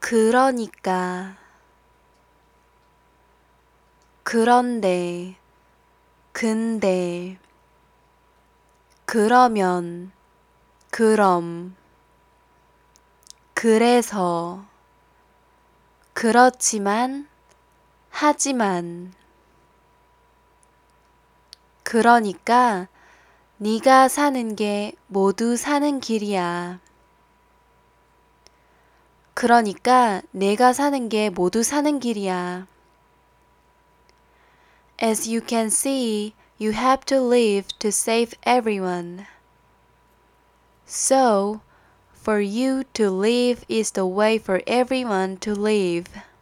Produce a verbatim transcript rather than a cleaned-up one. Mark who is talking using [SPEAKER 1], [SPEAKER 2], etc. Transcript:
[SPEAKER 1] 그러니까, 그런데, 근데, 그러면, 그럼, 그래서, 그렇지만, 하지만, 그러니까 네가 사는 게 모두 사는 길이야. 그러니까 내가 사는 게 모두 사는 길이야. As you can see, you have to live to save everyone. So, for you to live is the way for everyone to live.